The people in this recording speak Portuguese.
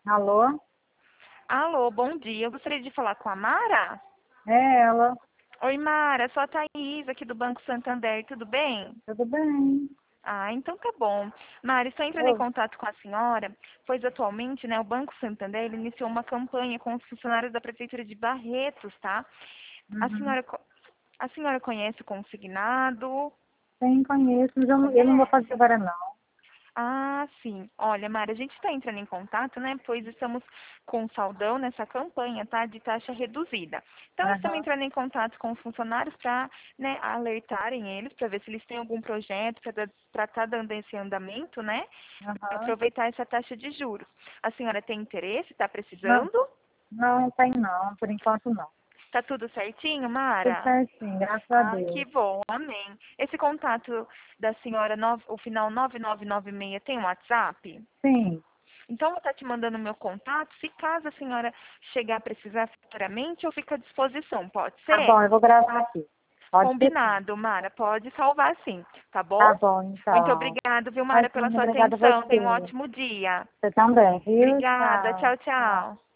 Alô? Alô, bom dia. Eu gostaria de falar com a Mara. É ela. Oi, Mara. Sou a Thaís, aqui do Banco Santander. Tudo bem? Tudo bem? Ah, então tá bom. Mara, estou entrando em Oi. contato com a senhora, pois atualmente, né, o Banco Santander ele iniciou uma campanha com os funcionários da Prefeitura de Barretos, tá? A Uhum. senhora, a senhora conhece o consignado? Sim, conheço, mas eu não vou fazer Conhece? agora não. Ah, sim. Olha, Mara, a gente está entrando em contato, né? Pois estamos com saldão nessa campanha, tá? De taxa reduzida. Então, estamos Aham. entrando em contato com os funcionários para, né, alertarem eles, para ver se eles têm algum projeto para estar dando esse andamento, né? Para Aham. aproveitar essa taxa de juros. A senhora tem interesse? Está Não, precisando? não tem não, por enquanto não. Tá tudo certinho, Tudo Mara? certinho, graças a Ah, que Deus. bom, amém. Esse contato da senhora, o final 9996, tem um WhatsApp? Sim, Então, eu vou estar te mandando o meu contato. Se caso a senhora chegar a precisar futuramente, eu fico à disposição. Pode tá ser? bom, eu vou gravar aqui. Pode ser sim. Combinado, Mara. Pode salvar sim, tá bom? Tá bom, Muito então. obrigada, viu, Mara, pela Imagina, sua obrigada a atenção. Tenha um você. ótimo dia. Você também, viu? Obrigada. Tchau. Tchau, Tchau. tchau.